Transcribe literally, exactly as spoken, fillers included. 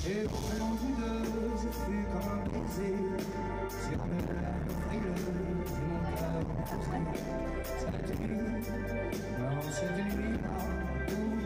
Et pendant vous deux, je fus comme un baiser sur mes lèvres frileuses et mon cœur enfoncé. Cette nuit, dans cette nuit-là,